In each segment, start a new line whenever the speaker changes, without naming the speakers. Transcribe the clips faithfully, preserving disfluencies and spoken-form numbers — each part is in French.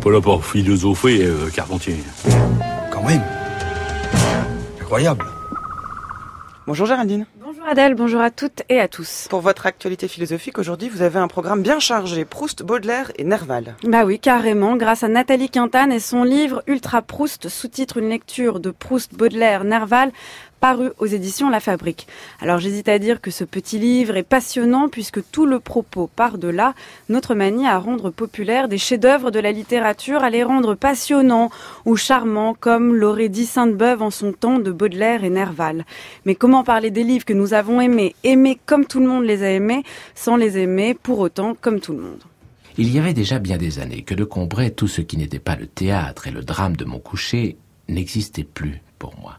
pas là pour philosopher, euh, Carpentier.
Quand même. Incroyable.
Bonjour Géraldine.
Bonjour Adèle, bonjour à toutes et à tous.
Pour votre actualité philosophique, aujourd'hui, vous avez un programme bien chargé. Proust, Baudelaire et Nerval.
Bah oui, carrément, grâce à Nathalie Quintane et son livre Ultra Proust, sous-titre Une lecture de Proust, Baudelaire, Nerval, paru aux éditions La Fabrique. Alors j'hésite à dire que ce petit livre est passionnant puisque tout le propos part de là, notre manie à rendre populaires des chefs-d'œuvre de la littérature, à les rendre passionnants ou charmants comme l'aurait dit Sainte-Beuve en son temps de Baudelaire et Nerval. Mais comment parler des livres que nous avons aimés, aimés comme tout le monde les a aimés, sans les aimer pour autant comme tout le monde?
Il y avait déjà bien des années que de Combray, tout ce qui n'était pas le théâtre et le drame de mon coucher n'existait plus pour moi.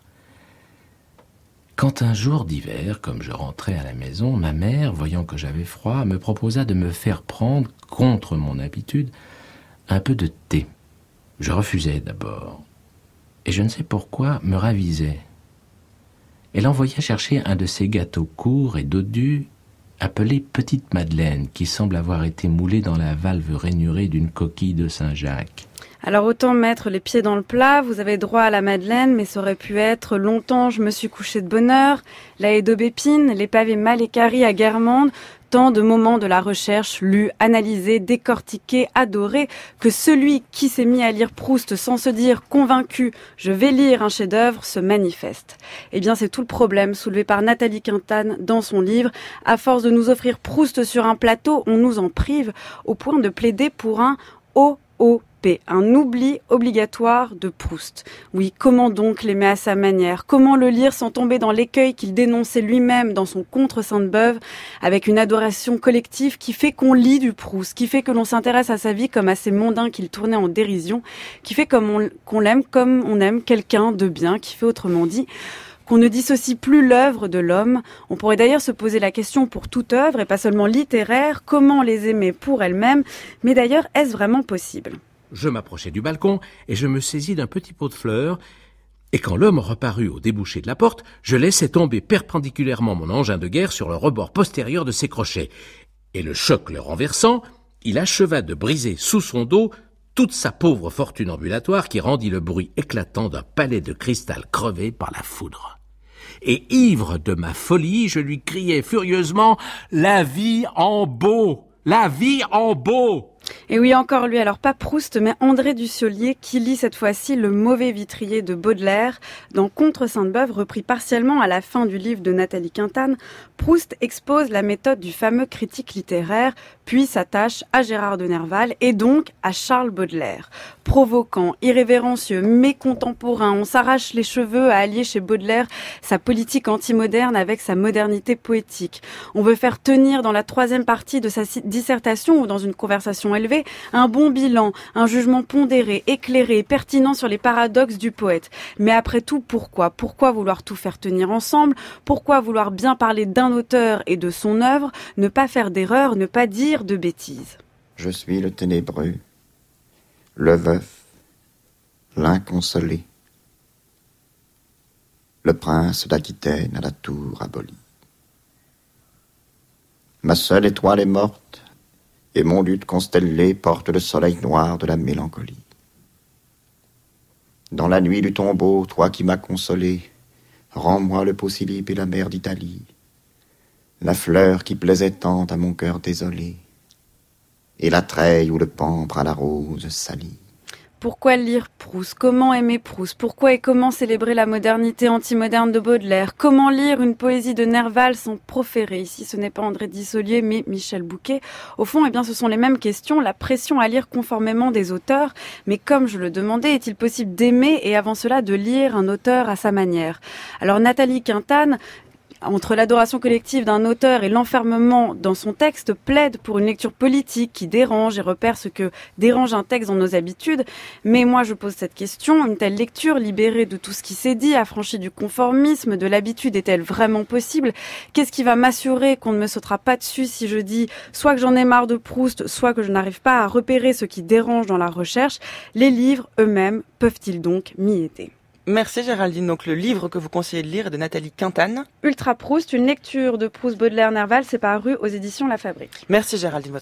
Quand un jour d'hiver, comme je rentrais à la maison, ma mère, voyant que j'avais froid, me proposa de me faire prendre, contre mon habitude, un peu de thé. Je refusai d'abord, et je ne sais pourquoi me ravisai. Elle envoya chercher un de ces gâteaux courts et dodus, appelé Petite Madeleine, qui semble avoir été moulé dans la valve rainurée d'une coquille de Saint-Jacques.
Alors autant mettre les pieds dans le plat, vous avez droit à la madeleine, mais ça aurait pu être longtemps je me suis couché de bonne heure, la haie d'aubépine, les pavés mal équarris à Guermantes, tant de moments de la recherche lus, analysés, décortiqués, adorés, que celui qui s'est mis à lire Proust sans se dire convaincu « je vais lire un chef-d'œuvre » se manifeste. Eh bien c'est tout le problème soulevé par Nathalie Quintane dans son livre. À force de nous offrir Proust sur un plateau, on nous en prive au point de plaider pour un O O P, un oubli obligatoire de Proust. Oui, comment donc l'aimer à sa manière? Comment le lire sans tomber dans l'écueil qu'il dénonçait lui-même dans son Contre Sainte-Beuve, avec une adoration collective qui fait qu'on lit du Proust, qui fait que l'on s'intéresse à sa vie comme à ces mondains qu'il tournait en dérision, qui fait comme on, qu'on l'aime comme on aime quelqu'un de bien, qui fait autrement dit qu'on ne dissocie plus l'œuvre de l'homme. On pourrait d'ailleurs se poser la question pour toute œuvre, et pas seulement littéraire, comment les aimer pour elles-mêmes, mais d'ailleurs, est-ce vraiment possible?
Je m'approchai du balcon et je me saisis d'un petit pot de fleurs, et quand l'homme reparut au débouché de la porte, je laissai tomber perpendiculairement mon engin de guerre sur le rebord postérieur de ses crochets, et le choc le renversant, il acheva de briser sous son dos toute sa pauvre fortune ambulatoire qui rendit le bruit éclatant d'un palais de cristal crevé par la foudre. Et ivre de ma folie, je lui criai furieusement « La vie en beau! La vie en beau !»
Et oui, encore lui, alors pas Proust, mais André Dussolier, qui lit cette fois-ci le mauvais vitrier de Baudelaire. Dans Contre Sainte-Beuve, repris partiellement à la fin du livre de Nathalie Quintane, Proust expose la méthode du fameux critique littéraire, puis s'attache à Gérard de Nerval et donc à Charles Baudelaire. Provoquant, irrévérencieux, mécontemporain, on s'arrache les cheveux à allier chez Baudelaire sa politique anti-moderne avec sa modernité poétique. On veut faire tenir dans la troisième partie de sa dissertation ou dans une conversation élevée un bon bilan, un jugement pondéré, éclairé, pertinent sur les paradoxes du poète. Mais après tout, pourquoi? Pourquoi vouloir tout faire tenir ensemble? Pourquoi vouloir bien parler d'un auteur et de son œuvre, ne pas faire d'erreur, ne pas dire de bêtises?
Je suis le ténébreux, le veuf, l'inconsolé, le prince d'Aquitaine à la tour abolie. Ma seule étoile est morte, et mon luth constellé porte le soleil noir de la mélancolie. Dans la nuit du tombeau, toi qui m'as consolé, rends-moi le Posillipe et la mer d'Italie, la fleur qui plaisait tant à mon cœur désolé, et la treille où le pampre à la rose salit.
Pourquoi lire Proust? Comment aimer Proust? Pourquoi et comment célébrer la modernité anti-moderne de Baudelaire? Comment lire une poésie de Nerval sans proférer? Ici, ce n'est pas André Dussolier, mais Michel Bouquet. Au fond, eh bien, ce sont les mêmes questions, la pression à lire conformément des auteurs. Mais comme je le demandais, est-il possible d'aimer et avant cela de lire un auteur à sa manière? Alors, Nathalie Quintane, entre l'adoration collective d'un auteur et l'enfermement dans son texte, plaide pour une lecture politique qui dérange et repère ce que dérange un texte dans nos habitudes. Mais moi, je pose cette question, une telle lecture libérée de tout ce qui s'est dit, affranchie du conformisme, de l'habitude, est-elle vraiment possible? Qu'est-ce qui va m'assurer qu'on ne me sautera pas dessus si je dis soit que j'en ai marre de Proust, soit que je n'arrive pas à repérer ce qui dérange dans la recherche? Les livres eux-mêmes peuvent-ils donc m'y aider?
Merci Géraldine. Donc le livre que vous conseillez de lire est de Nathalie Quintane.
Ultra Proust, une lecture de Proust, Baudelaire, Nerval, c'est paru aux éditions La Fabrique.
Merci Géraldine. Votre